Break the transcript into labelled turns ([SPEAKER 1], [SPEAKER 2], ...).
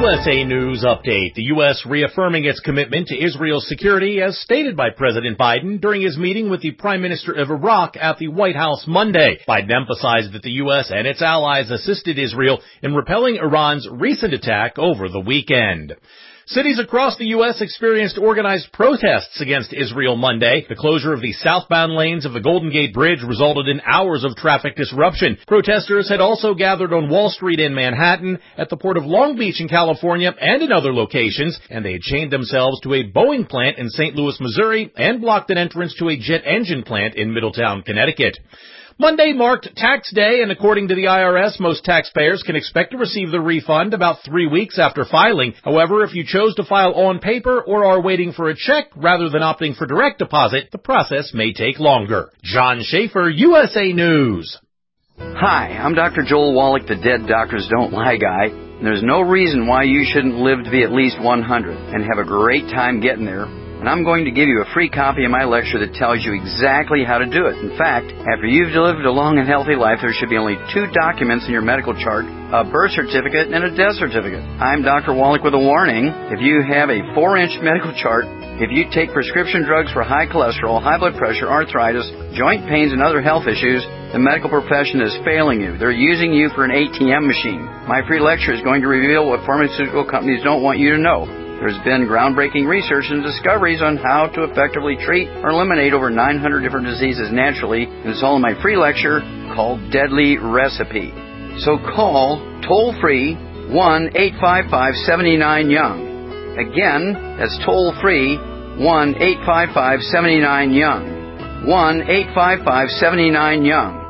[SPEAKER 1] USA News Update. The U.S. reaffirming its commitment to Israel's security as stated by President Biden during his meeting with the Prime Minister of Iraq at the White House Monday. Biden emphasized that the U.S. and its allies assisted Israel in repelling Iran's recent attack over the weekend. Cities across the U.S. experienced organized protests against Israel Monday. The closure of the southbound lanes of the Golden Gate Bridge resulted in hours of traffic disruption. Protesters had also gathered on Wall Street in Manhattan, at the Port of Long Beach in California, and in other locations, and they had chained themselves to a Boeing plant in St. Louis, Missouri, and blocked an entrance to a jet engine plant in Middletown, Connecticut. Monday marked tax day, and according to the IRS, most taxpayers can expect to receive the refund about 3 weeks after filing. However, if you chose to file on paper or are waiting for a check rather than opting for direct deposit, the process may take longer. John Schaefer, USA News.
[SPEAKER 2] Hi, I'm Dr. Joel Wallach, the Dead Doctors Don't Lie guy. And there's no reason why you shouldn't live to be at least 100 and have a great time getting there. And I'm going to give you a free copy of my lecture that tells you exactly how to do it. In fact, after you've lived a long and healthy life, there should be only 2 documents in your medical chart, a birth certificate and a death certificate. I'm Dr. Wallach with a warning. If you have a 4-inch medical chart, if you take prescription drugs for high cholesterol, high blood pressure, arthritis, joint pains, and other health issues, the medical profession is failing you. They're using you for an ATM machine. My free lecture is going to reveal what pharmaceutical companies don't want you to know. There's been groundbreaking research and discoveries on how to effectively treat or eliminate over 900 different diseases naturally, and it's all in my free lecture called Deadly Recipe. So call toll-free 1-855-79-YOUNG. Again, that's toll-free 1-855-79-YOUNG. 1-855-79-YOUNG.